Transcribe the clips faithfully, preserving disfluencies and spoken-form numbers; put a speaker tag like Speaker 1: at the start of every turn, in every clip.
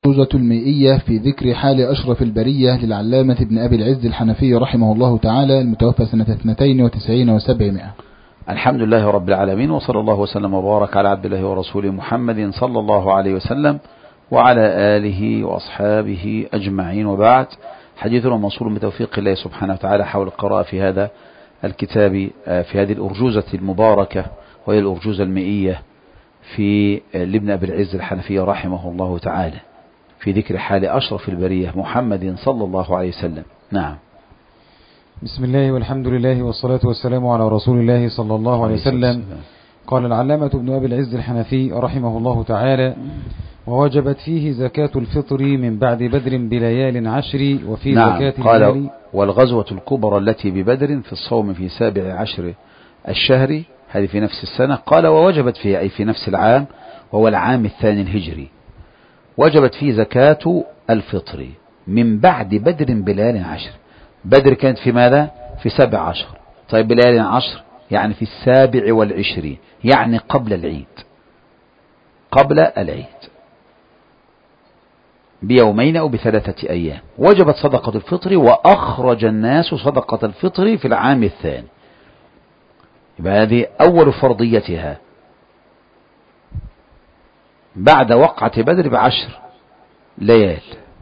Speaker 1: الأرجوزة المائية في ذكر حال أشرف البرية للعلامة ابن أبي العز الحنفي رحمه الله تعالى، المتوفى سنة اثنتين وتسعين وسبعمائة.
Speaker 2: الحمد لله رب العالمين، وصلى الله وسلم وبارك على عبد الله ورسوله محمد صلى الله عليه وسلم وعلى آله وأصحابه أجمعين، وبعد. حديثنا موصول بتوفيق الله سبحانه وتعالى حول القراءة في هذا الكتاب، في هذه الأرجوزة المباركة، وهي الأرجوزة المائية في لابن أبي العز الحنفي رحمه الله تعالى في ذكر حال أشرف البرية محمد صلى الله عليه وسلم. نعم.
Speaker 3: بسم الله والحمد لله والصلاة والسلام على رسول الله صلى الله عليه وسلم. قال العلامة ابن أبي العز الحنفي رحمه الله تعالى: ووجبت فيه زكاة الفطر من بعد بدر بليال عشر، وفي
Speaker 2: نعم.
Speaker 3: زكاة
Speaker 2: قال
Speaker 3: المال.
Speaker 2: والغزوة الكبرى التي ببدر في الصوم في سابع عشر الشهر، هذه في نفس السنة. قال ووجبت فيه أي في نفس العام، وهو العام الثاني الهجري. وجبت فيه زكاة الفطر من بعد بدر بليال عشر. بدر كانت في ماذا؟ في سبع عشر. طيب بليال عشر يعني في السابع والعشرين، يعني قبل العيد، قبل العيد بيومين أو بثلاثة أيام. وجبت صدقة الفطر، وأخرج الناس صدقة الفطر في العام الثاني. يبقى هذه أول فرضيتها بعد وقعة بدر بعشر ليال.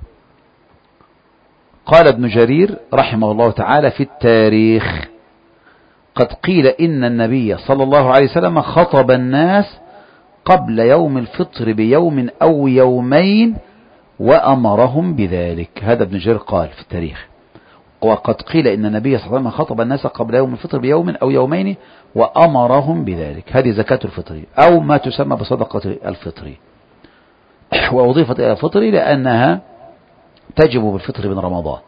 Speaker 2: قال ابن جرير رحمه الله تعالى في التاريخ: قد قيل إن النبي صلى الله عليه وسلم خطب الناس قبل يوم الفطر بيوم أو يومين وأمرهم بذلك. هذا ابن جرير قال في التاريخ: وقد قيل إن النبي صلى الله عليه وسلم خطب الناس قبل يوم الفطر بيوم أو يومين وأمرهم بذلك. هذه زكاة الفطر، أو ما تسمى بصدقة الفطر، وأضيفت إلى الفطر لأنها تجب بالفطر من رمضان.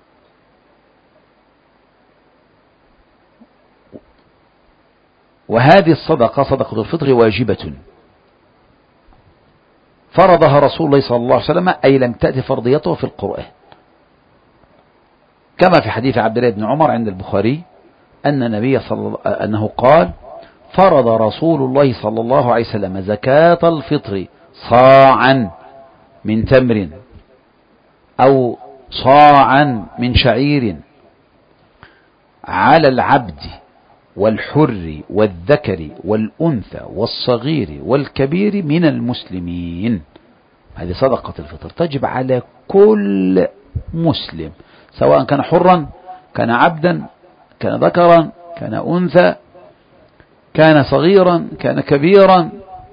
Speaker 2: وهذه الصدقة صدقة الفطر واجبة فرضها رسول الله صلى الله عليه وسلم، أي لم تأتي فرضيته في القرآن، كما في حديث عبد الله بن عمر عند البخاري أن النبي صلى أنه قال: فرض رسول الله صلى الله عليه وسلم زكاة الفطر صاعا من تمر أو صاعا من شعير على العبد والحر والذكر والأنثى والصغير والكبير من المسلمين. هذه صدقة الفطر تجب على كل مسلم، سواء كان حرا، كان عبدا، كان ذكرا، كان أنثى، كان صغيرا، كان كبيرا.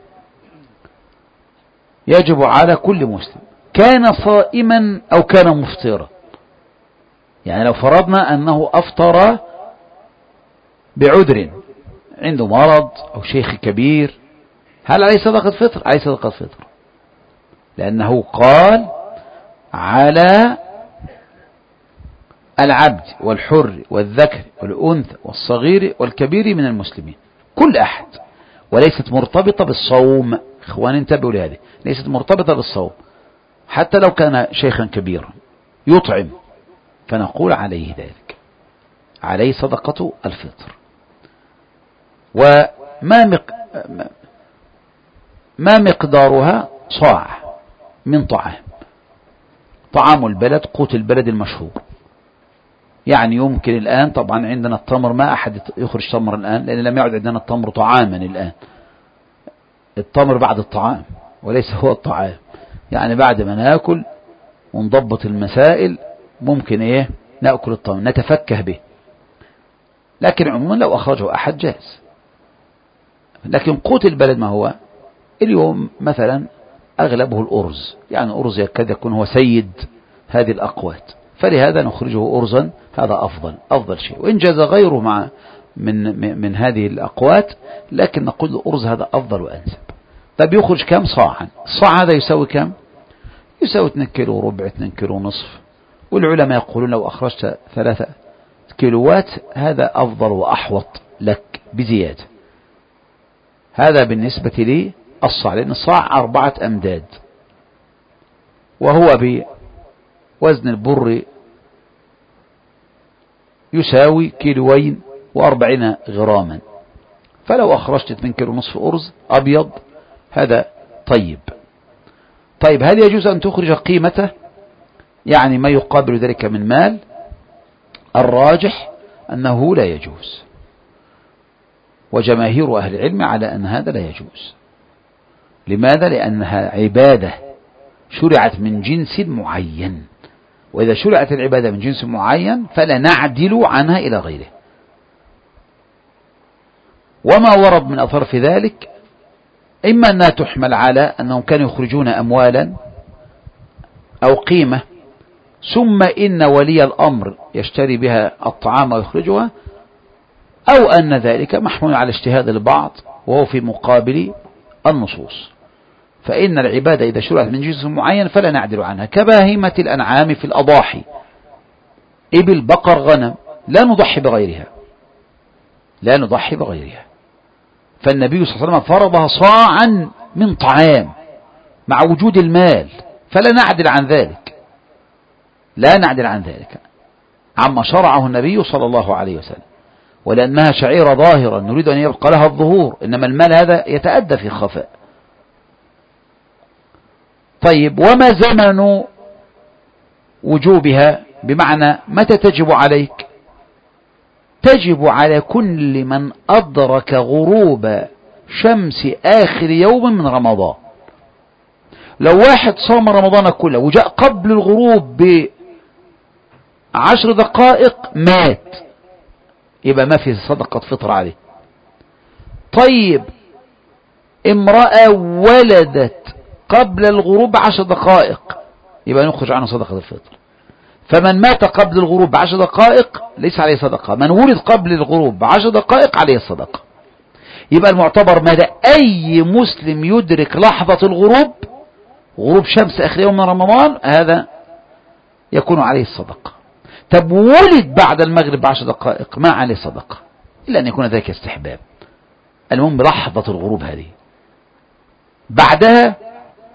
Speaker 2: يجب على كل مسلم، كان صائما أو كان مفطرا. يعني لو فرضنا أنه أفطر بعذر، عنده مرض أو شيخ كبير، هل عليه صدقة فطر؟ عليه صدقة فطر، لأنه قال: على العبد والحر والذكر والأنثى والصغير والكبير من المسلمين، كل أحد. وليست مرتبطة بالصوم، إخواني انتبهوا لهذه، ليست مرتبطة بالصوم. حتى لو كان شيخا كبيرا يطعم فنقول عليه ذلك، عليه صدقة الفطر. وما مق... ما مقدارها؟ صاع من طعام، طعام البلد، قوت البلد المشهور. يعني يمكن الآن، طبعا عندنا التمر ما أحد يخرج تمر الآن، لأن لم يعد عندنا التمر طعاما الآن. التمر بعد الطعام وليس هو الطعام. يعني بعد ما نأكل ونضبط المسائل ممكن إيه نأكل التمر نتفكه به، لكن عموما لو أخرجه أحد جاز. لكن قوت البلد ما هو؟ اليوم مثلا أغلبه الأرز، يعني الأرز يكاد يكون هو سيد هذه الأقوات، فلهذا نخرجه أرزا، هذا أفضل أفضل شيء. وإن جاز غيره مع من من هذه الأقوات، لكن نقول الأرز هذا أفضل وأنسب. طيب يخرج كم صاعا؟ الصاع هذا يساوي كم؟ يساوي اثنين كيلو وربع، اثنين كيلو ونصف. والعلماء يقولون لو أخرجت ثلاثة كيلوات هذا أفضل وأحوط لك بزيادة. هذا بالنسبة لي الصاع، لأن الصاع أربعة أمداد، وهو بوزن البر يساوي كيلوين وأربعين غراما. فلو أخرجت اثنين كيلو نصف أرز أبيض هذا طيب. طيب هل يجوز أن تخرج قيمته، يعني ما يقابل ذلك من مال؟ الراجح أنه لا يجوز، وجماهير أهل العلم على أن هذا لا يجوز. لماذا؟ لأنها عبادة شرعت من جنس معين، وإذا شرعت العبادة من جنس معين فلا نعدل عنها إلى غيره. وما ورد من أثر في ذلك إما أنها تحمل على أنهم كانوا يخرجون أموالا أو قيمة ثم إن ولي الأمر يشتري بها الطعام ويخرجها، أو أن ذلك محمول على اجتهاد البعض وهو في مقابل النصوص. فإن العبادة إذا شرعت من جنس معين فلا نعدل عنها، كباهمة الأنعام في الأضاحي، إبل بقر غنم، لا نضحي بغيرها، لا نضحي بغيرها. فالنبي صلى الله عليه وسلم فرضها صاعا من طعام مع وجود المال، فلا نعدل عن ذلك، لا نعدل عن ذلك عما شرعه النبي صلى الله عليه وسلم، ولأنها شعيرة ظاهرة نريد أن يبقى لها الظهور، إنما المال هذا يتأدى في الخفاء. طيب وما زمن وجوبها؟ بمعنى متى تجب عليك؟ تجب على كل من أدرك غروب شمس آخر يوم من رمضان. لو واحد صام رمضان كله وجاء قبل الغروب بعشر دقائق مات، يبقى ما في صدقة فطر عليه. طيب امرأة ولدت قبل الغروب بعشر دقائق، يبقى نخرج عنه صدقة الفطر. فمن مات قبل الغروب بعشر دقائق ليس عليه صدقة، من ولد قبل الغروب بعشر دقائق عليه الصدقة. يبقى المعتبر ماذا؟ أي مسلم يدرك لحظة الغروب، غروب شمس آخر يوم من رمضان، هذا يكون عليه الصدقة. طب ولد بعد المغرب بعشر دقائق ما عليه صدقة، إلا أن يكون ذلك استحباب. المهم لحظة الغروب هذه، بعدها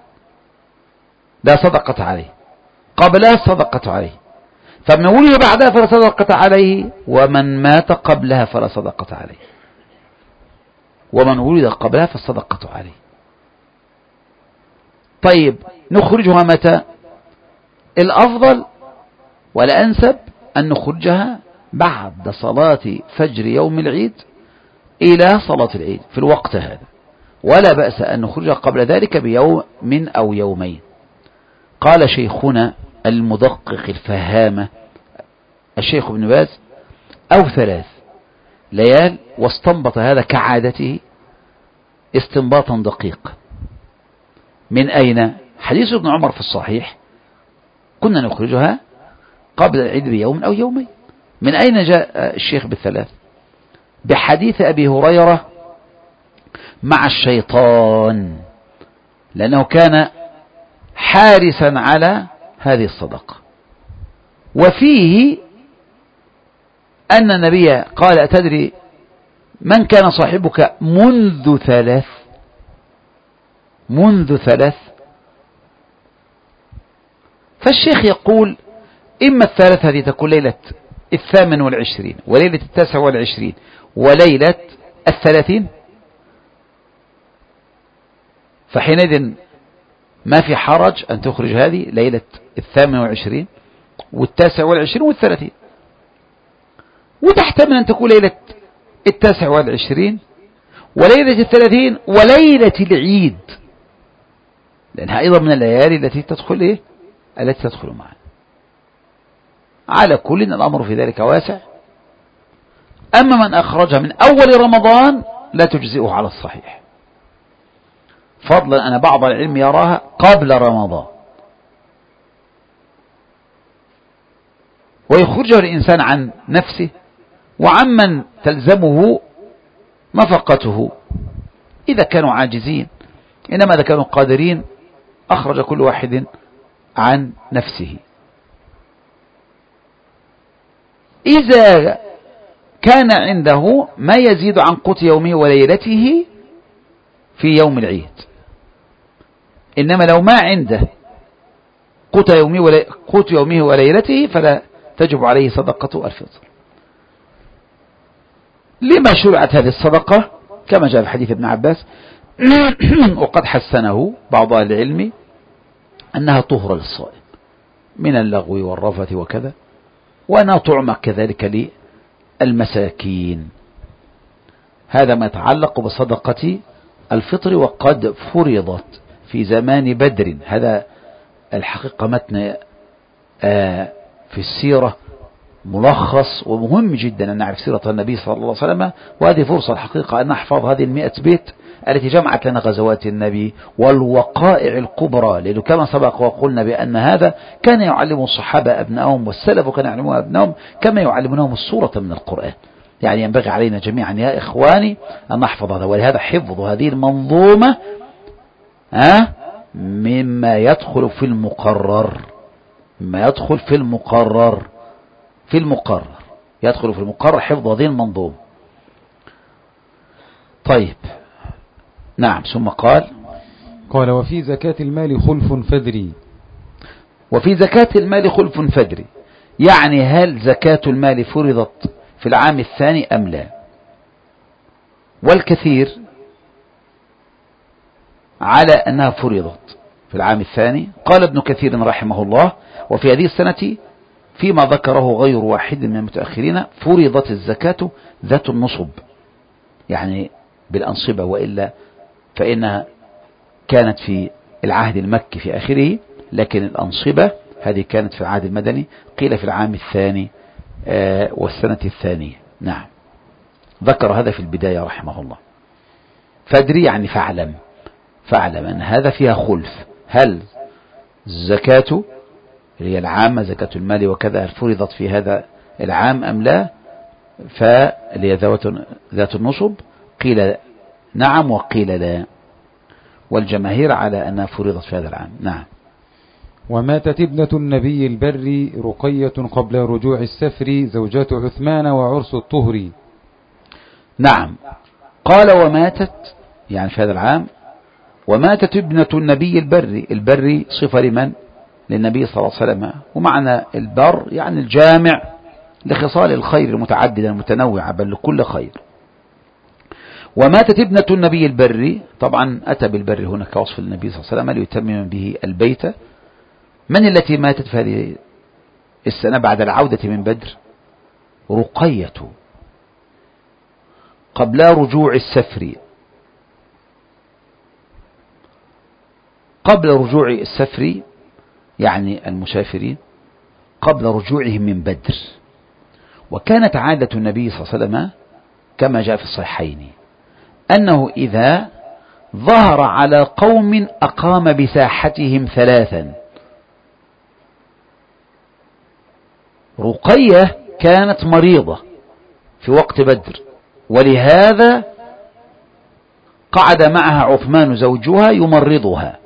Speaker 2: لا صدقة عليه، قبلها الصدقة عليه. فمن ولد بعدها فلا صدقة عليه، ومن مات قبلها فلا صدقة عليه، ومن ولد قبلها فالصدقة عليه. طيب نخرجها متى؟ الأفضل والأنسب أن نخرجها بعد صلاة فجر يوم العيد إلى صلاة العيد في الوقت هذا، ولا بأس أن نخرجها قبل ذلك بيوم من أو يومين. قال شيخنا المدقق الفهامة الشيخ ابن باز أو ثلاث ليال، واستنبط هذا كعادته استنباطا دقيق. من أين؟ حديث ابن عمر في الصحيح كنا نخرجها قبل العيد بيوم أو يومين. من أين جاء الشيخ بالثلاث؟ بحديث أبي هريرة مع الشيطان، لأنه كان حارسا على هذه الصدقة. وفيه أن النبي قال أتدري من كان صاحبك منذ ثلاث؟ منذ ثلاث. فالشيخ يقول إما الثلاث هذه تكون ليلة الثامن والعشرين وليلة التاسع والعشرين وليلة الثلاثين، فحينئذ ما في حرج أن تخرج هذه ليلة الثامن والعشرين والتاسع والعشرين والثلاثين، وتحتمل أن تكون ليلة التاسع والعشرين وليلة الثلاثين وليلة العيد، لأنها أيضا من الليالي التي تدخل إيه؟ التي تدخل معنا. على كل الأمر في ذلك واسع. أما من أخرجها من أول رمضان لا تجزئه على الصحيح، فضلا أن بعض العلم يراها قبل رمضان، ويخرجه الإنسان عن نفسه وعمن تلزمه نفقته إذا كانوا عاجزين، إنما إذا كانوا قادرين أخرج كل واحد عن نفسه. إذا كان عنده ما يزيد عن قوت يومه وليلته في يوم العيد، إنما لو ما عنده قوت يومه ولي... قوت يومه وليلته فلا تجب عليه صدقة الفطر. لما شرعت هذه الصدقة؟ كما جاء في حديث ابن عباس وقد حسنه بعض أهل العلم، أنها طهر للصائم من اللغو والرفث وكذا، وأنها طعمة كذلك للمساكين. هذا ما يتعلق بصدقة الفطر، وقد فرضت في زمان بدر. هذا الحقيقة متن آه في السيرة ملخص ومهم جدا أن نعرف سيرة النبي صلى الله عليه وسلم، وهذه فرصة الحقيقة أن نحفظ هذه المئة بيت التي جمعت لنا غزوات النبي والوقائع الكبرى، لأنه كما سبق وقلنا بأن هذا كان يعلم الصحابة أبنائهم والسلف كان يعلمون أبنائهم كما يعلمونهم السورة من القرآن. يعني ينبغي علينا جميعا يا إخواني أن نحفظ هذا، ولهذا حفظ هذه المنظومة ها مما يدخل في المقرر، مما يدخل في المقرر في المقرر يدخل في المقرر حفظ هذه المنظومة. طيب نعم. ثم قال
Speaker 3: قال وفي زكاة المال خلف فدري.
Speaker 2: وفي زكاة المال خلف فدري، يعني هل زكاة المال فرضت في العام الثاني أم لا؟ والكثير على أنها فرضت في العام الثاني. قال ابن كثير رحمه الله وفي هذه السنة فيما ذكره غير واحد من المتأخرين فرضت الزكاة ذات النصب، يعني بالأنصبة، وإلا فإنها كانت في العهد المكي في آخره، لكن الأنصبة هذه كانت في العهد المدني، قيل في العام الثاني آه والسنة الثانية. نعم، ذكر هذا في البداية رحمه الله. فادري يعني فاعلم، فاعلم أن هذا فيها خلف، هل الزكاة اللي هي العامة زكاة المال وكذا هل فرضت في هذا العام أم لا؟ فاللي هي ذات النصب قيل نعم وقيل لا، والجماهير على أنها فرضت في هذا العام. نعم.
Speaker 3: وماتت ابنة النبي البر رقية قبل رجوع السفر زوجات عثمان وعرس الطهر.
Speaker 2: نعم، قال وماتت يعني في هذا العام. وماتت ابنة النبي البر، البر صفة لمن؟ للنبي صلى الله عليه وسلم، ومعنى البر يعني الجامع لخصال الخير المتعددة المتنوعة بل لكل خير. وماتت ابنة النبي البر، طبعا أتى بالبر هنا كوصف النبي صلى الله عليه وسلم ليتمم به البيت. من التي ماتت في هذه السنة بعد العودة من بدر؟ رقية قبل رجوع السفر، قبل رجوع السفر يعني المسافرين قبل رجوعهم من بدر. وكانت عادة النبي صلى الله عليه وسلم كما جاء في الصحيحين أنه إذا ظهر على قوم أقام بساحتهم ثلاثا. رقية كانت مريضة في وقت بدر، ولهذا قعد معها عثمان زوجها يمرضها.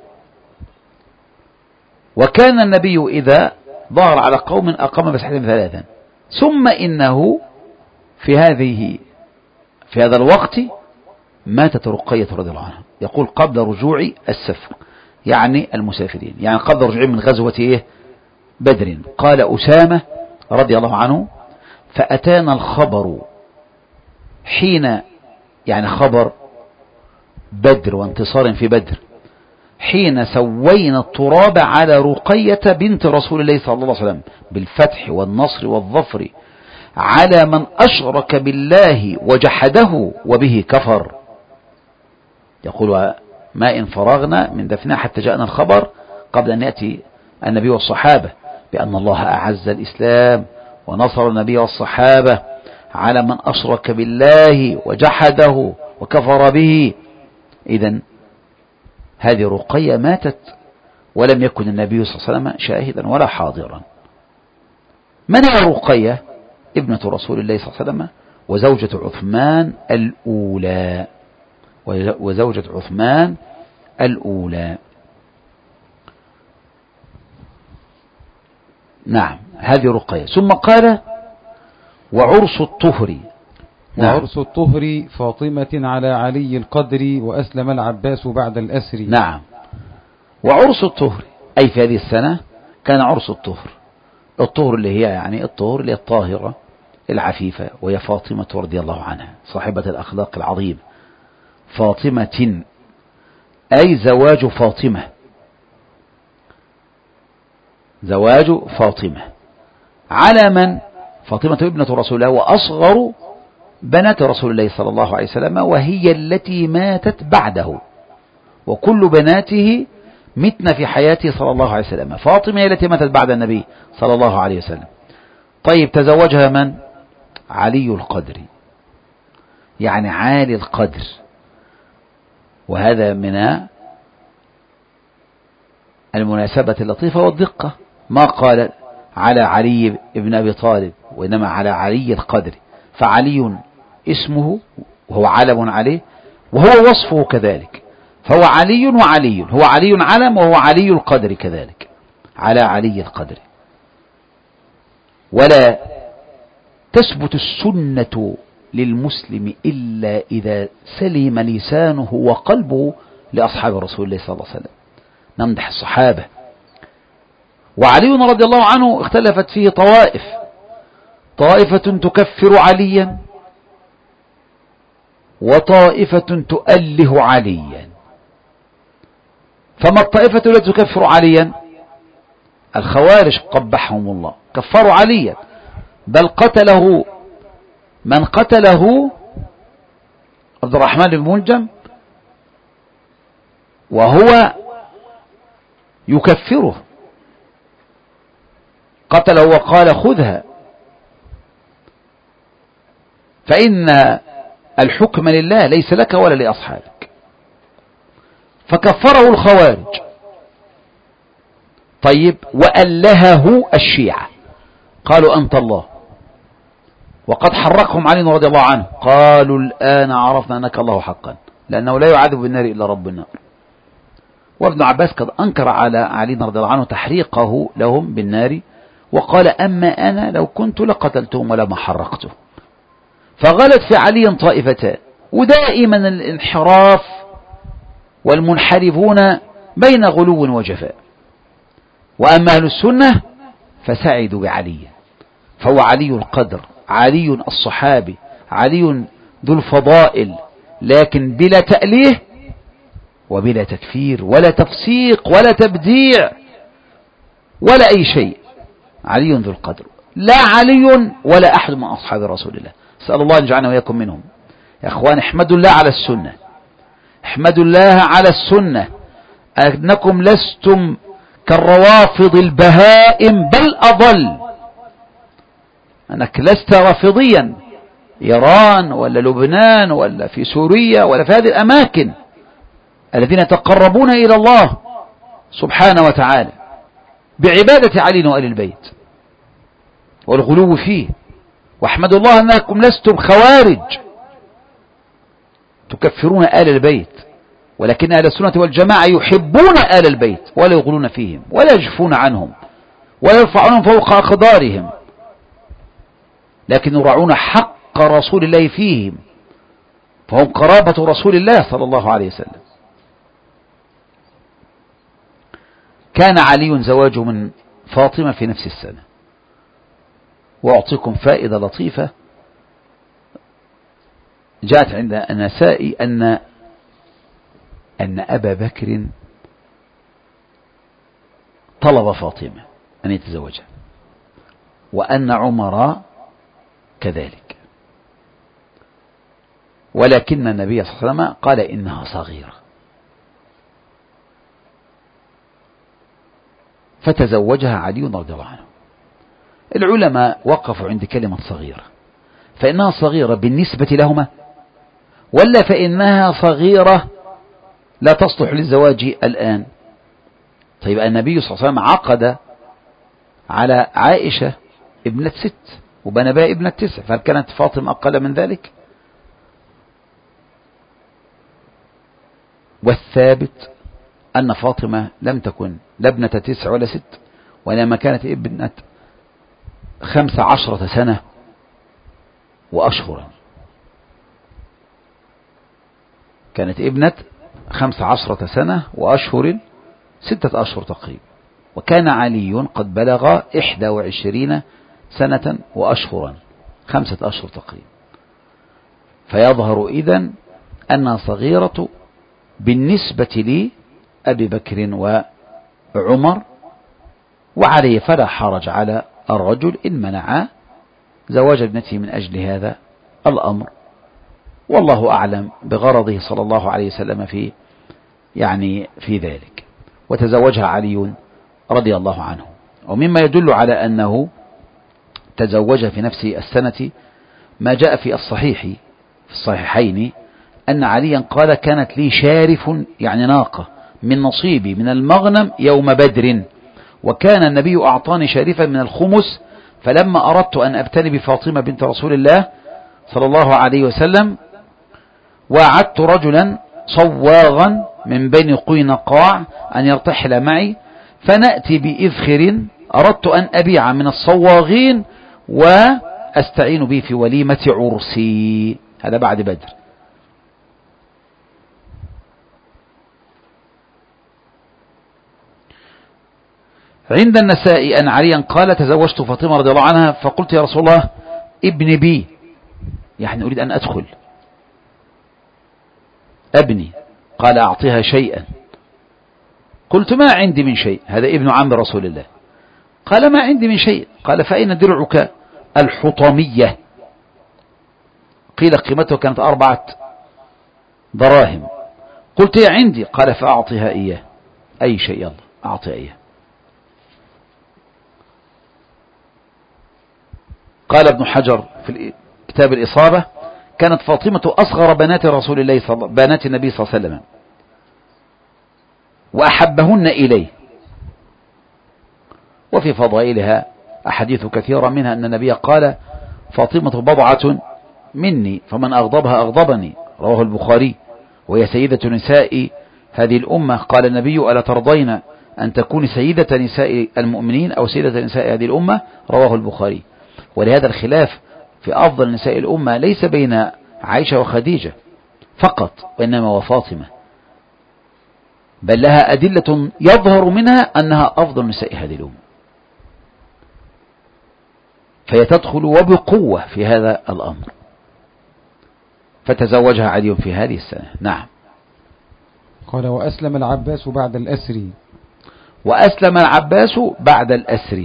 Speaker 2: وكان النبي إذا ظهر على قوم أقام بساحتهم ثلاثا، ثم إنه في هذه في هذا الوقت ماتت رقية رضي الله عنها. يقول قبل رجوع السفر يعني المسافرين، يعني قبل رجوع من غزوة إيه؟ بدر. قال أسامة رضي الله عنه فأتانا الخبر حين، يعني خبر بدر وانتصار في بدر، حين سوينا التراب على رقية بنت رسول الله صلى الله عليه وسلم بالفتح والنصر والظفر على من أشرك بالله وجحده وبه كفر. يقول ما إن فرغنا من دفنها حتى جاءنا الخبر قبل أن يأتي النبي والصحابة بأن الله أعز الإسلام ونصر النبي والصحابة على من أشرك بالله وجحده وكفر به. إذن هذه رقية ماتت ولم يكن النبي صلى الله عليه وسلم شاهدا ولا حاضرا. من هي رقية؟ ابنة رسول الله صلى الله عليه وسلم وزوجة عثمان الأولى، وزوجة عثمان الأولى. نعم، هذه رقية. ثم قال وعرس الطهر.
Speaker 3: نعم. وعرس الطهر فاطمة على علي القدر وأسلم العباس بعد الأسر.
Speaker 2: نعم، وعرس الطهر أي في هذه السنة كان عرس الطهر. الطهر اللي هي يعني الطهر اللي هي الطاهرة العفيفة، وهي فاطمة رضي الله عنها صاحبة الأخلاق العظيمة. فاطمة أي زواج فاطمة زواج فاطمة على من؟ فاطمة ابنة رسول الله وأصغر بنات رسول الله صلى الله عليه وسلم، وهي التي ماتت بعده، وكل بناته متن في حياته صلى الله عليه وسلم. فاطمة هي التي ماتت بعد النبي صلى الله عليه وسلم. طيب تزوجها من؟ علي القدر، يعني عالي القدر. وهذا من المناسبة اللطيفة والدقة، ما قال على علي ابن أبي طالب، وإنما على علي القدر، فعلي اسمه وهو علم عليه، وهو وصفه كذلك، فهو علي وعلي، هو علي علم وهو علي القدر كذلك، على علي القدر. ولا تثبت السنة للمسلم إلا إذا سلم لسانه وقلبه لأصحاب رسول الله صلى الله عليه وسلم. نمدح الصحابة. وعلي رضي الله عنه اختلفت فيه طوائف، طائفة تكفر عليا وطائفة تؤله عليا. فما الطائفة التي تكفر عليا؟ الخوارج قبحهم الله، كفروا عليا، بل قتله من قتله عبد الرحمن بن ملجم وهو يكفره، قتله وقال خذها فإن الحكم لله ليس لك ولا لأصحابك، فكفره الخوارج. طيب وألهه الشيعة، قالوا أنت الله، وقد حركهم علي رضي الله عنه، قالوا الآن عرفنا أنك الله حقا، لأنه لا يعذب بالنار إلا رب النار. وابن عباس قد أنكر على علي رضي الله عنه تحريقه لهم بالنار، وقال أما أنا لو كنت لقتلتهم ولما حرقته. فغلت في علي طائفتان، ودائما الانحراف والمنحرفون بين غلو وجفاء. وأما أهل السنة فسعدوا بعلي، فهو علي القدر، علي الصحابي، علي ذو الفضائل، لكن بلا تأليه وبلا تكفير ولا تفسيق ولا تبديع ولا أي شيء. علي ذو القدر، لا علي ولا أحد من أصحاب رسول الله. أسأل الله أن يجعلنا وإياكم منهم. يا أخوان احمدوا الله على السنة، احمدوا الله على السنة، أنكم لستم كالروافض البهائم بل أضل. أنك لست رافضيا إيران ولا لبنان ولا في سوريا ولا في هذه الأماكن الذين يتقربون إلى الله سبحانه وتعالى بعبادة علي وآل البيت والغلو فيه. واحمدوا الله أنكم لستم خوارج تكفرون آل البيت، ولكن أهل السنة والجماعة يحبون آل البيت ولا يغلون فيهم ولا يجفون عنهم ولا يرفعونهم فوق أقدارهم، لكن يراعون حق رسول الله فيهم، فهم قرابة رسول الله صلى الله عليه وسلم. كان علي زواجه من فاطمة في نفس السنة. وأعطيكم فائدة لطيفة جاءت عند النسائي أن أن أبا بكر طلب فاطمة أن يتزوجها، وأن عمر كذلك، ولكن النبي صلى الله عليه وسلم قال إنها صغيرة، فتزوجها علي رضي الله عنه. العلماء وقفوا عند كلمة صغيرة، فإنها صغيرة بالنسبة لهما، ولا فإنها صغيرة لا تصلح للزواج الآن؟ طيب النبي صلى الله عليه وسلم عقد على عائشة ابنة ست وبنى بها ابنة تسع، فهل كانت فاطمة أقل من ذلك؟ والثابت أن فاطمة لم تكن لا ابنة تسع ولا ست، وإنما كانت ابنة خمس عشرة سنة وأشهرا، كانت ابنة خمس عشرة سنة وأشهر، ستة أشهر تقريبا. وكان علي قد بلغ إحدى وعشرين سنة وأشهرا، خمسة أشهر تقريبا. فيظهر إذن أنها صغيرة بالنسبة لأبي بكر وعمر وعليه فلا حرج على الرجل إن منع زواج ابنته من أجل هذا الأمر، والله أعلم بغرضه صلى الله عليه وسلم في يعني في ذلك. وتزوجها علي رضي الله عنه. ومما يدل على أنه تزوجها في نفس السنة ما جاء في الصحيح في الصحيحين أن عليا قال: كانت لي شارف يعني ناقة من نصيبي من المغنم يوم بدر، وكان النبي أعطاني شارفا من الخمس، فلما أردت أن أبتني بفاطمة بنت رسول الله صلى الله عليه وسلم وعدت رجلا صواغا من بين قينقاع أن يرتحل معي، فنأتي بإذخر أردت أن أبيع من الصواغين وأستعين به في وليمة عرسي. هذا بعد بدر. عند النسائي أن عليا قال: تزوجت فاطمة رضي الله عنها، فقلت: يا رسول الله ابن بي، يعني أريد أن أدخل أبني. قال: أعطيها شيئا. قلت: ما عندي من شيء، هذا ابن عم رسول الله. قال: ما عندي من شيء. قال: فأين درعك الحطمية؟ قيل قيمته كانت أربعة دراهم. قلت: هي عندي. قال: فأعطيها إياه، أي شيء يلا أعطيها إياه. قال ابن حجر في كتاب الإصابة: كانت فاطمة أصغر بنات رسول الله صلى بنات النبي صلى الله عليه وسلم وأحبهن إليه. وفي فضائلها أحاديث كثيرة، منها أن النبي قال: فاطمة بضعة مني فمن أغضبها أغضبني، رواه البخاري، وهي سيدة نساء هذه الأمة. قال النبي: ألا ترضين أن تكون سيدة نساء المؤمنين أو سيدة نساء هذه الأمة؟ رواه البخاري. ولهذا الخلاف في أفضل نساء الأمة ليس بين عائشة وخديجة فقط، وإنما وفاطمة، بل لها أدلة يظهر منها أنها أفضل نساء هذه الأمة، فهي تدخل وبقوة في هذا الأمر. فتزوجها علي في هذه السنة. نعم.
Speaker 3: قال: وأسلم العباس بعد الأسر.
Speaker 2: وأسلم العباس بعد الأسر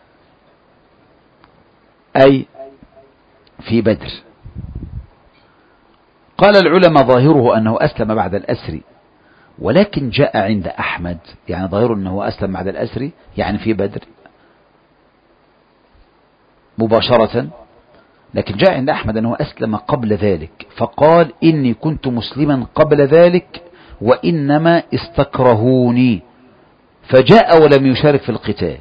Speaker 2: أي في بدر. قال العلماء: ظاهره أنه أسلم بعد الأسر، ولكن جاء عند أحمد، يعني ظاهره أنه أسلم بعد الأسر يعني في بدر مباشرة، لكن جاء عند أحمد أنه أسلم قبل ذلك، فقال: إني كنت مسلما قبل ذلك وإنما استكرهوني، فجاء ولم يشارك في القتال.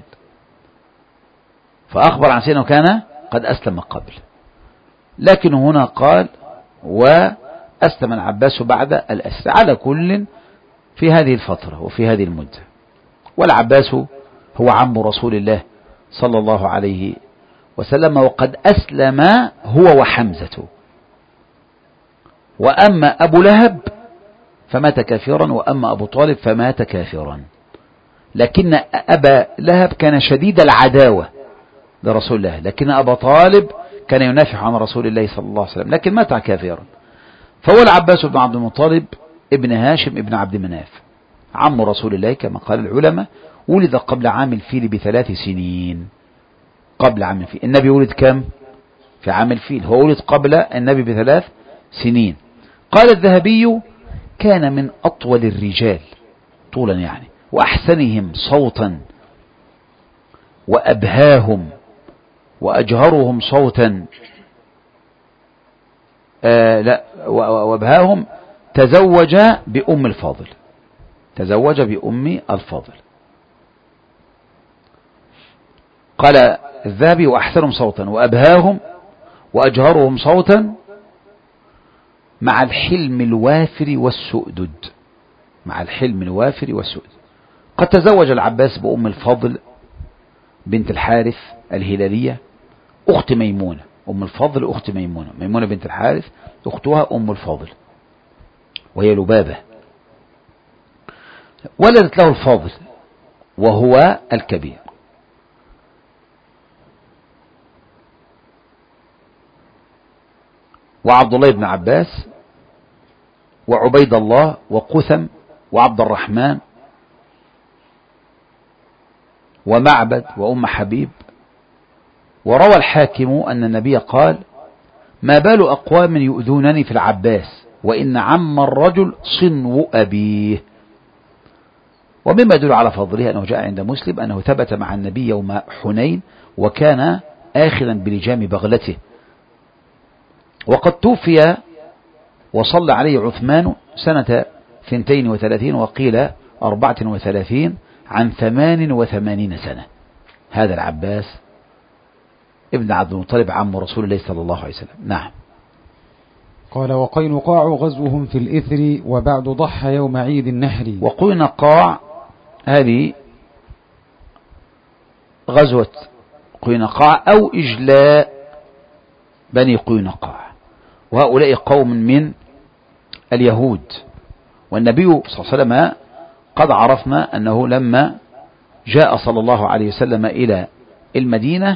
Speaker 2: فأخبر عن سيدنا كان قد أسلم قبل، لكن هنا قال: وأسلم العباس بعد الأسر. على كل في هذه الفترة وفي هذه المدة. والعباس هو عم رسول الله صلى الله عليه وسلم، وقد أسلم هو وحمزة. وأما أبو لهب فمات كافرا، وأما أبو طالب فمات كافرا، لكن أبا لهب كان شديد العداوة لرسول الله، لكن أبا طالب كان ينافح عن رسول الله صلى الله عليه وسلم، لكن مات كافرا. فهو العباس بن عبد المطلب ابن هاشم ابن عبد مناف عم رسول الله كما قال العلماء، ولد قبل عام الفيل بثلاث سنين. قبل عام الفيل، النبي ولد كم في عام الفيل؟ هو ولد قبل النبي بثلاث سنين. قال الذهبي: كان من أطول الرجال طولا يعني، وأحسنهم صوتا، وأبهاهم وأجهرهم صوتا. آه لا وأبهاهم. تزوج بأم الفاضل، تزوج بأم الفاضل. قال الذهبي: وأحسنهم صوتا وأبهاهم وأجهرهم صوتا، مع الحلم الوافر والسؤدد. مع الحلم الوافر والسؤدد. قد تزوج العباس بأم الفضل بنت الحارث الهلالية أخت ميمونة. أم الفضل أخت ميمونة، ميمونة بنت الحارث أختها أم الفضل، وهي لبابة. ولدت له الفاضل وهو الكبير. وعبد الله بن عباس وعبيد الله وقثم وعبد الرحمن ومعبد وأم حبيب. وروى الحاكم أن النبي قال: ما بال أقوام يؤذونني في العباس وإن عم الرجل صنو أبيه. ومما يدل على فضله أنه جاء عند مسلم أنه ثبت مع النبي يوم حنين وكان آخذا بلجام بغلته، وقد توفي وصلى عليه عثمان سنة اثنتين وثلاثين وقيل أربعة وثلاثين عن ثمان وثمانين سنة. هذا العباس ابن عبد المطلب عم رسول الله صلى الله عليه وسلم. نعم.
Speaker 3: قال: وقينقاع غزوهم في الإثر وبعد ضحى يوم عيد النحر.
Speaker 2: وقينقاع هذه غزوة قينقاع أو إجلاء بني قينقاع، وهؤلاء قوم من اليهود. والنبي صلى الله عليه وسلم قد عرفنا أنه لما جاء صلى الله عليه وسلم إلى المدينة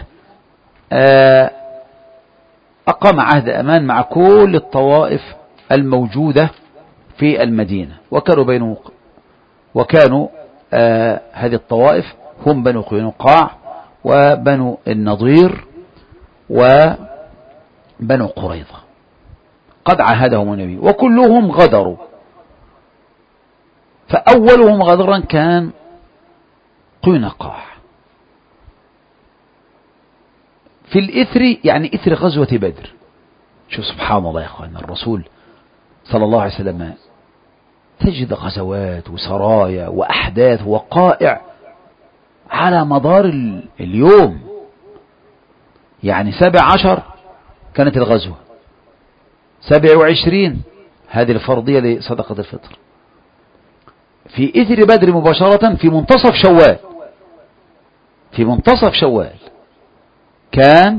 Speaker 2: أقام عهد أمان مع كل الطوائف الموجودة في المدينة، وكانوا بينه وكانوا آه هذه الطوائف هم بنو قينقاع وبنو النضير وبنو قريظة. قد عاهدهم النبي وكلهم غدروا، فأولهم غدرا كان قينقاع. في الإثر يعني إثر غزوة بدر. شوف سبحان الله يا أخوان، الرسول صلى الله عليه وسلم تجد غزوات وسرايا وأحداث وقائع على مدار اليوم. يعني سبع عشر كانت الغزوة، سبع وعشرين هذه الفرضية لصدقة الفطر، في إثر بدر مباشرة في منتصف شوال في منتصف شوال كان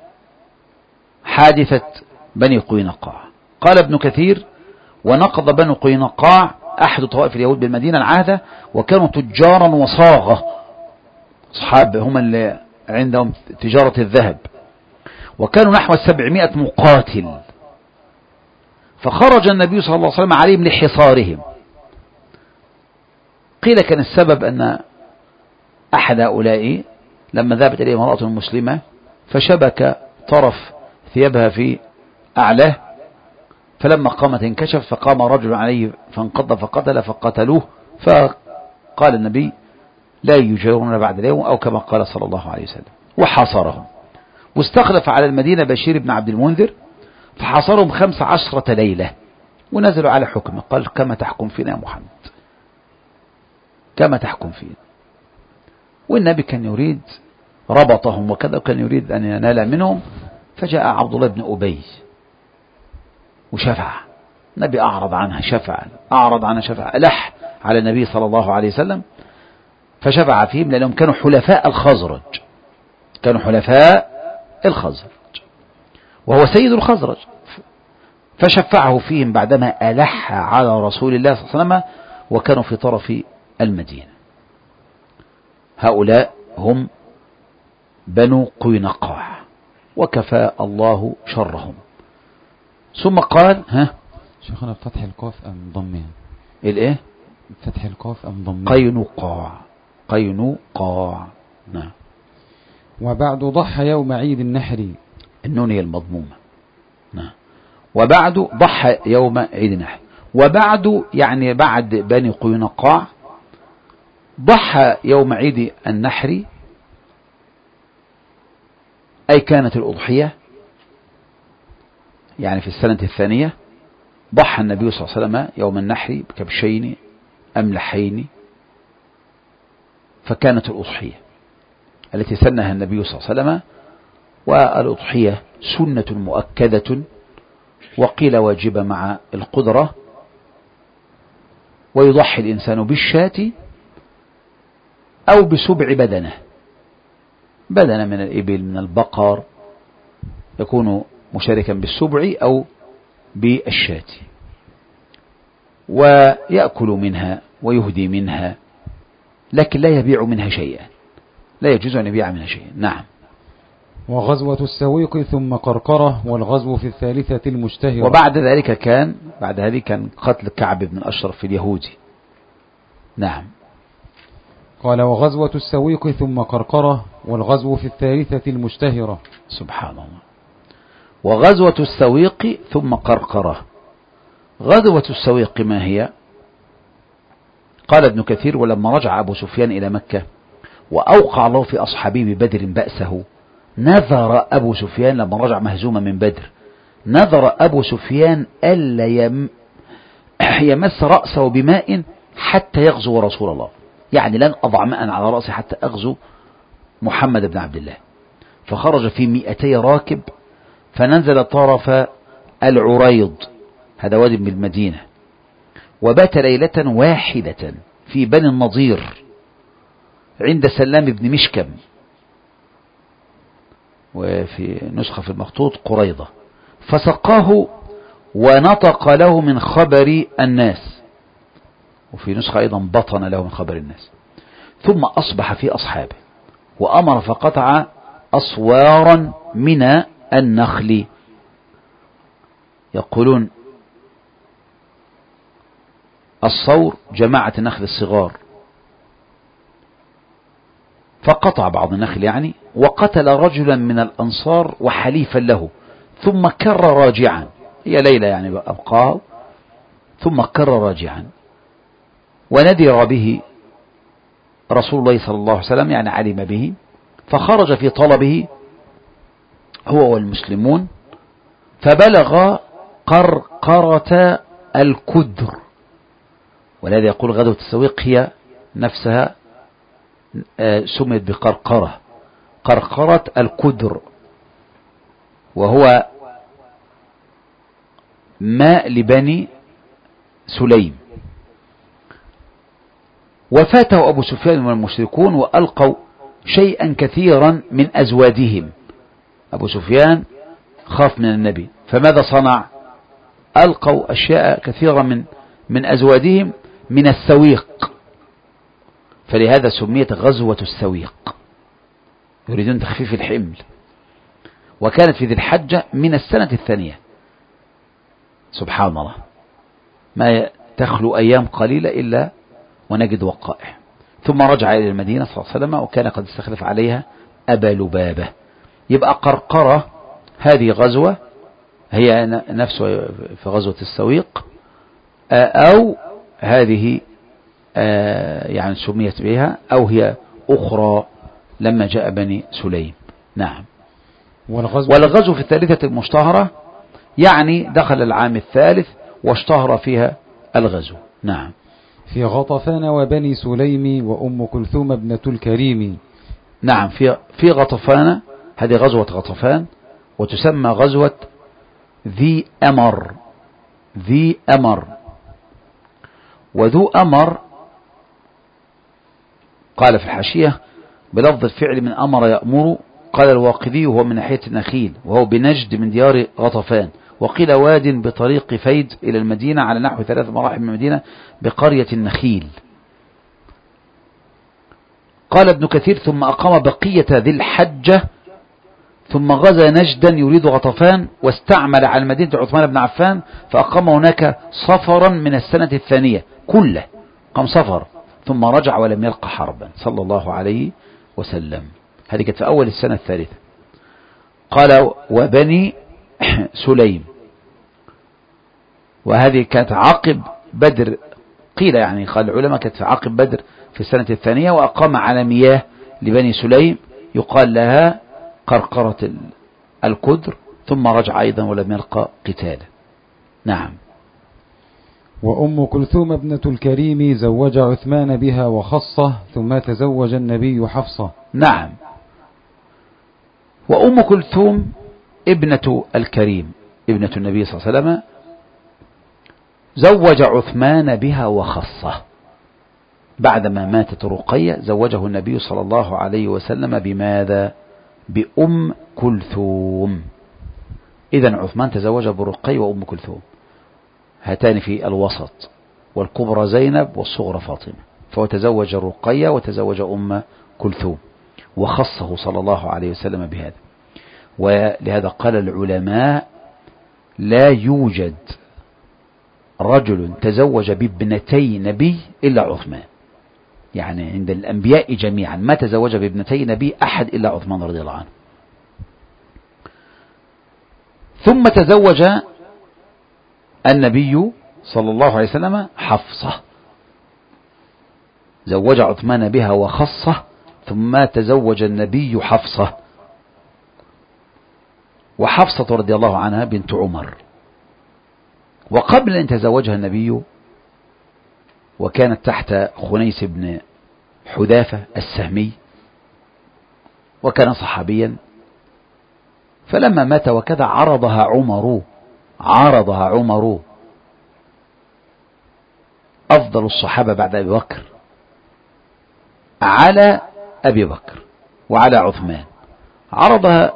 Speaker 2: حادثة بني قينقاع. قال ابن كثير: ونقض بنو قينقاع أحد طوائف اليهود بالمدينة العهدة، وكانوا تجارا وصاغة، أصحاب هم اللي عندهم تجارة الذهب، وكانوا نحو سبعمائة مقاتل. فخرج النبي صلى الله عليه وسلم عليهم لحصارهم. قيل كان السبب أن أحد هؤلاء لما ذهبت إليه امرأة مسلمة فشبك طرف ثيابها في أعلاه، فلما قامت انكشف، فقام رجل عليه فانقض فقتل فقتلوه، فقال النبي: لا يجاورون بعد اليوم، أو كما قال صلى الله عليه وسلم، وحاصرهم. واستخلف على المدينة بشير بن عبد المنذر فحاصرهم خمس عشرة ليلة، ونزلوا على حكمه. قال: كما تحكم فينا يا محمد، كما تحكم فينا. والنبي كان يريد ربطهم وكذا، وكان يريد أن ينال منهم، فجاء عبد الله بن أبي وشفع. النبي أعرض عنها شفع، أعرض عنها شفع، ألح على النبي صلى الله عليه وسلم، فشفع فيهم لأنهم كانوا حلفاء الخزرج، كانوا حلفاء الخزرج وهو سيد الخزرج، فشفعه فيهم بعدما ألح على رسول الله صلى الله عليه وسلم، وكانوا في طرف المدينة. هؤلاء هم بنو قينقاع، وكفى الله شرهم. ثم قال: ها
Speaker 3: شيخنا فتح القاف أم ضمها؟
Speaker 2: الايه؟
Speaker 3: فتح القاف أم ضمها؟
Speaker 2: قينقاع، قينقاع. نعم.
Speaker 3: وبعد ضحى يوم عيد النحر،
Speaker 2: النون هي المضمومة. نعم. وبعد ضحى يوم عيد النحر، وبعد يعني بعد بني قينقاع ضحى يوم عيد النحر، أي كانت الأضحية يعني في السنة الثانية. ضحى النبي صلى الله عليه وسلم يوم النحر بكبشين أملحين، فكانت الأضحية التي سنها النبي صلى الله عليه وسلم. والأضحية سنة مؤكدة، وقيل واجبة مع القدرة. ويضحي الإنسان بالشاة أو بسبع بدنه، بدنه من الإبل من البقر، يكون مشاركا بالسبع أو بالشاة، ويأكل منها ويهدي منها، لكن لا يبيع منها شيئا، لا يجوز أن يبيع منها شيئا. نعم.
Speaker 3: وغزوة السويق ثم قرقرة، والغزو في الثالثة المشتهرة.
Speaker 2: وبعد ذلك كان بعد هذه كان قتل كعب بن الأشرف في اليهودي. نعم.
Speaker 3: قال وغزوة السويق ثم قرقرة والغزو في الثالثة المشتهرة.
Speaker 2: سبحان الله. وغزوة السويق ثم قرقرة. غزوة السويق ما هي؟ قال ابن كثير ولما رجع أبو سفيان إلى مكة وأوقع الله في أصحابه ببدر بأسه، نذر أبو سفيان لما رجع مهزوما من بدر، نذر أبو سفيان ألا يم يمس رأسه بماء حتى يغزو رسول الله، يعني لن أضع ماء على رأسي حتى أغزو محمد بن عبد الله. فخرج في مئتي راكب فنزل طرف العريض، هذا وادي من المدينة، وبات ليلة واحدة في بني النضير عند سلام بن مشكم، وفي نسخة في المخطوط قريضة، فسقاه ونطق له من خبر الناس، وفي نسخة أيضا بطن له من خبر الناس، ثم أصبح في أصحابه وأمر فقطع أصوارا من النخل. يقولون الصور جماعة النخل الصغار، فقطع بعض النخل يعني، وقتل رجلا من الأنصار وحليفا له، ثم كر راجعا، هي ليلة يعني أبقاه، ثم كر راجعا، وندر به رسول الله صلى الله عليه وسلم، يعني علم به، فخرج في طلبه هو والمسلمون، فبلغ قرقرة الكدر، ولهذا يقول غزوة السويق هي نفسها سميت بقرقرة، قرقرة الكدر، وهو ماء لبني سليم. وفاته أبو سفيان والمشركون وألقوا شيئا كثيرا من أزوادهم. أبو سفيان خاف من النبي، فماذا صنع؟ ألقوا أشياء كثيرة من من أزوادهم من السويق، فلهذا سميت غزوة السويق، يريدون تخفيف الحمل. وكانت في ذي الحجة من السنة الثانية. سبحان الله، ما تخلو أيام قليلة إلا ونجد وقائع. ثم رجع إلى المدينة صلى الله عليه وسلم، وكان قد استخلف عليها أبا لبابة. يبقى قرقرة هذه غزوة هي نفسها في غزوة السويق، أو هذه يعني سميت بها، أو هي أخرى لما جاء بني سليم. نعم.
Speaker 3: والغزو,
Speaker 2: والغزو في الثالثة المشتهرة يعني دخل العام الثالث واشتهر فيها الغزو. نعم.
Speaker 3: في غطفان وبني سليم وأم كلثوم ابنة الكريم.
Speaker 2: نعم. في في غطفان، هذه غزوة غطفان، وتسمى غزوة ذي أمر. ذي أمر وذو أمر قال في الحاشية بلفظ الفعل من أمر يأمر. قال الواقدي هو من ناحية النخيل، وهو بنجد من ديار غطفان. وقيل واد بطريق فيد إلى المدينة على نحو ثلاث مراحل من المدينة بقرية النخيل. قال ابن كثير ثم أقام بقية ذي الحجة ثم غزا نجدا يريد غطفان، واستعمل على مدينة عثمان بن عفان، فأقام هناك صفرا من السنة الثانية كله، قام صفر، ثم رجع ولم يلقى حربا صلى الله عليه وسلم. هذه كانت في أول السنة الثالثة. قال وبني سليم، وهذه كانت عقب بدر، قيل يعني قال العلماء كانت في عقب بدر في السنة الثانية. وأقام على مياه لبني سليم يقال لها قرقرة الكدر، ثم رجع أيضا ولم يلقى قتالا. نعم.
Speaker 3: وأم كلثوم ابنة الكريم زوج عثمان بها وخصه، ثم تزوج النبي حفصة.
Speaker 2: نعم. وأم كلثوم ابنة الكريم ابنة النبي صلى الله عليه وسلم زوج عثمان بها وخصه. بعدما ماتت رقية زوجه النبي صلى الله عليه وسلم بماذا؟ بأم كلثوم. إذن عثمان تزوج برقية وأم كلثوم، هاتان في الوسط، والكبرى زينب والصغرى فاطمة، فهو تزوج الرقية وتزوج أم كلثوم، وخصه صلى الله عليه وسلم بهذا. ولهذا قال العلماء لا يوجد رجل تزوج بابنتي نبي إلا عثمان، يعني عند الأنبياء جميعا ما تزوج بابنتي نبي أحد إلا عثمان رضي الله عنه. ثم تزوج النبي صلى الله عليه وسلم حفصة، زوج عثمان بها وخصه، ثم تزوج النبي حفصة. وحفصة رضي الله عنها بنت عمر، وقبل أن تزوجها النبي وكانت تحت خنيس بن حذافة السهمي، وكان صحابيا، فلما مات وكذا عرضها عمر عرضها عمر أفضل الصحابة بعد أبي بكر على أبي بكر وعلى عثمان، عرضها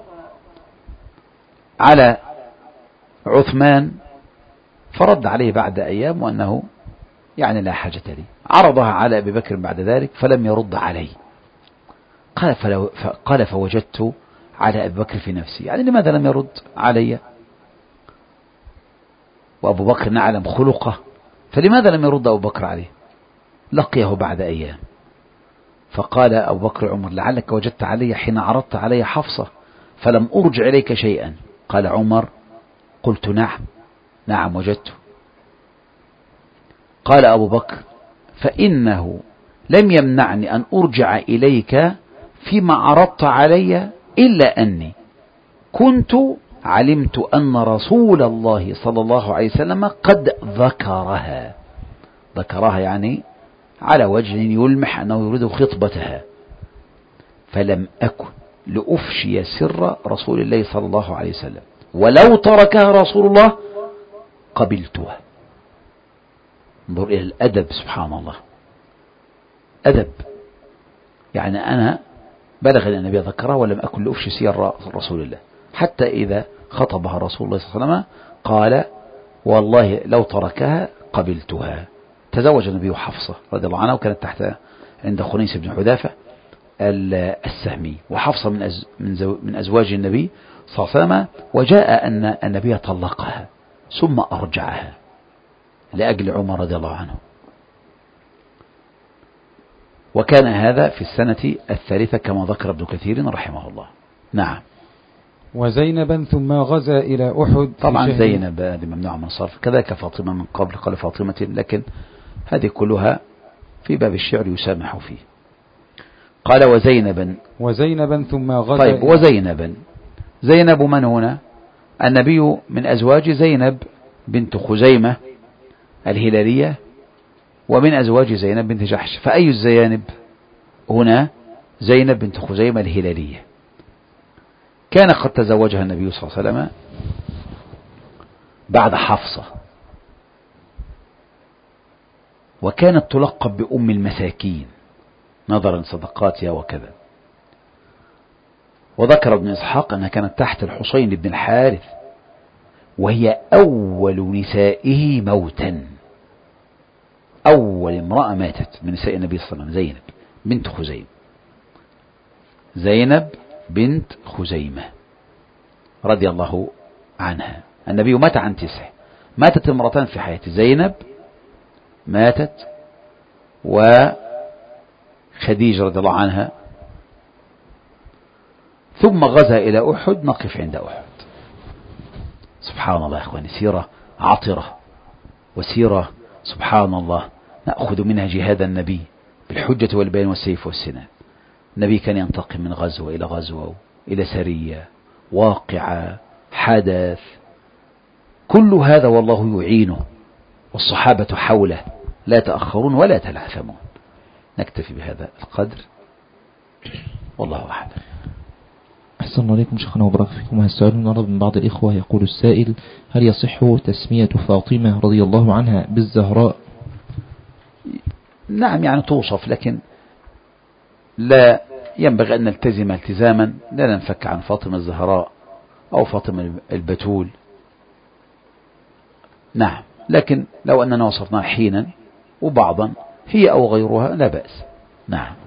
Speaker 2: على عثمان فرد عليه بعد أيام وأنه يعني لا حاجة لي. عرضها على أبي بكر بعد ذلك فلم يرد عليه. قال, فلو قال فوجدت على أبي بكر في نفسي، يعني لماذا لم يرد علي؟ وأبو بكر نعلم خلقه، فلماذا لم يرد أبو بكر عليه؟ لقيه بعد أيام فقال أبو بكر عمر لعلك وجدت علي حين عرضت علي حفصة فلم أرجع إليك شيئا. قال عمر قلت نعم نعم وجدت. قال أبو بكر فإنه لم يمنعني أن أرجع إليك فيما عرضت علي إلا أني كنت علمت أن رسول الله صلى الله عليه وسلم قد ذكرها، ذكرها يعني على وجه يلمح أنه يريد خطبتها، فلم أكن لأفشي سر رسول الله صلى الله عليه وسلم، ولو تركها رسول الله قبلتها. انظر إلى الأدب، سبحان الله، أدب. يعني أنا بلغ أن النبي ذكرها ولم أكن لأفشي سر رسول الله، حتى إذا خطبها رسول الله صلى الله عليه وسلم قال والله لو تركها قبلتها. تزوج النبي حفصة رضي الله عنها، وكانت تحت عند خنيس بن حذافة السهمي، وحفصة من أز من, من أزواج النبي صلى الله عليه وسلم. وجاء أن النبي طلقها ثم أرجعها لأجل عمر رضي الله عنه، وكان هذا في السنة الثالثة كما ذكر ابن كثير رحمه الله. نعم.
Speaker 3: وزينبا ثم غزا إلى أحد.
Speaker 2: طبعا زينب هذه ممنوع من الصرف، كذلك فاطمة من قبل قال فاطمة، لكن هذه كلها في باب الشعر يسامح فيه. قال وزينبا
Speaker 3: وزينبا ثم غزا.
Speaker 2: طيب وزينبا، زينب من هنا؟ النبي من أزواج زينب بنت خزيمة الهلالية، ومن أزواج زينب بنت جحش، فأي الزيانب هنا؟ زينب بنت خزيمة الهلالية. كان قد تزوجها النبي صلى الله عليه وسلم بعد حفصة، وكانت تلقب بأم المساكين نظرا لصدقاتها وكذا. وذكر ابن إسحاق أنها كانت تحت الحسين بن الحارث، وهي أول نسائه موتا، أول امرأة ماتت من نساء النبي صلى الله عليه وسلم زينب بنت خزيمة، زينب بنت خزيمة رضي الله عنها. النبي مات عن تسع، ماتت امرتان في حياته، زينب ماتت وخديجة رضي الله عنها، ثم غزا إلى أحد. نقف عند أحد. سبحان الله يا إخواني، سيرة عطرة وسيرة سبحان الله نأخذ منها جهاد النبي بالحجة والبيان والسيف والسنان. النبي كان ينتقل من غزوة إلى غزوة إلى سرية واقعة حدث، كل هذا والله يعينه، والصحابة حوله لا يتأخرون ولا يتلعثمون. نكتفي بهذا القدر، والله أعلم.
Speaker 4: أحسن الله عليكم شيخنا وبارك فيكم. هذا السؤال النهارده من بعض الإخوة، يقول السائل: هل يصح تسمية فاطمة رضي الله عنها بالزهراء؟
Speaker 2: نعم، يعني توصف، لكن لا ينبغي أن نلتزم التزاما لا ننفك عن فاطمة الزهراء أو فاطمة البتول. نعم، لكن لو أننا وصفناها حينا وبعضا هي أو غيرها لا بأس. نعم.